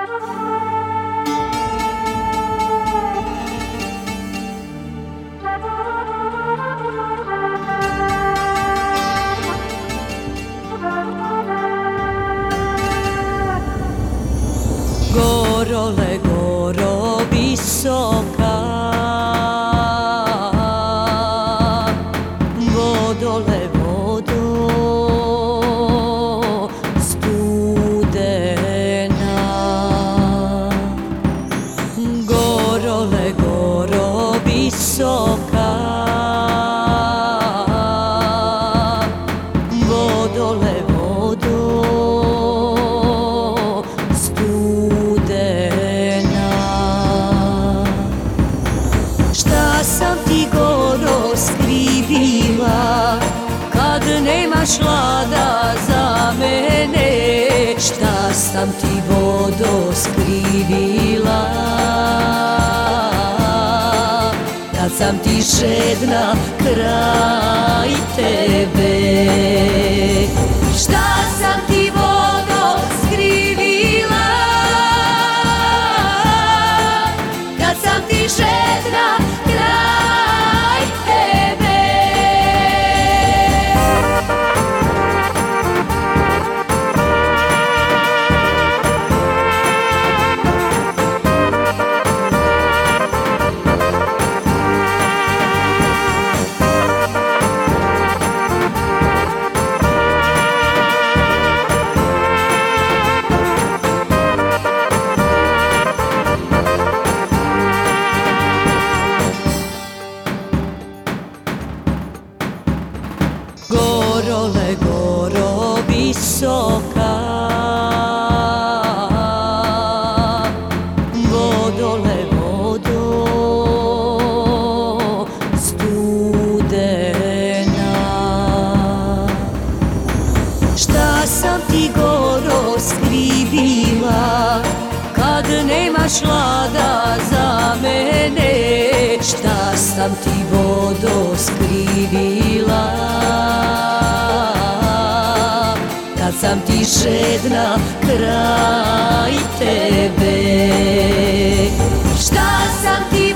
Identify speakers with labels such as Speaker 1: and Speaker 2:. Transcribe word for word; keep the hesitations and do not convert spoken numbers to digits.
Speaker 1: Gorole, goro visoka, vodole, vodo studena. Gorole, goro visoka, vodole, vodo sam ti goro skrivila kad nemaš lada za mene, šta sam ti vodo skrivila kad sam ti žedna kraj tebe. Šta sam ti vodo skrivila kad sam ti žedna kraj tebe. Gorole, goro visoka, vodole, vodo studena. Šta sam ti goro skrivila kad nemaš lada za mene, šta sam ti vodo skrivila kad sam ti žedna kraj tebe. Šta sam ti